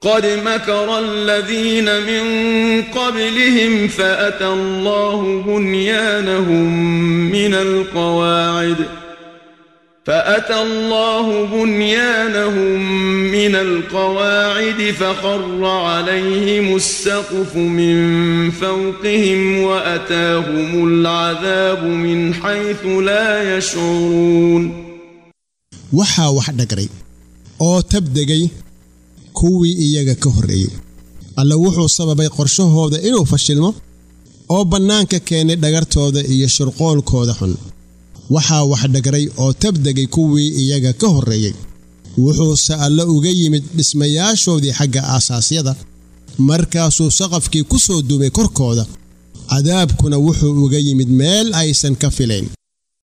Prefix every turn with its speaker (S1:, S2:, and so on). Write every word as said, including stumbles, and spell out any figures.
S1: قد مكر الذين من قبلهم فأتى الله بنيانهم من القواعد فأتى الله بنيانهم من القواعد فخر عليهم السقف من فوقهم وأتاهم العذاب من حيث لا يشعرون
S2: waxaa wax dhagray oo tabdegay kuwii iyaga ka horreeyay alla wuxuu sababay qorshahooda inuu fashilmo oo bannaanka keenay dhagartooda iyo shirqoolkooda xun waxaa wax dhagray oo tabdegay kuwii iyaga ka horreeyay wuxuu sa'ala uga yimid dhismayaashoodii xagga aasaasyada markaasuu saqafkii ku soo duubay korkooda cadaabkuna wuxuu uga yimid meel aysan ka filayn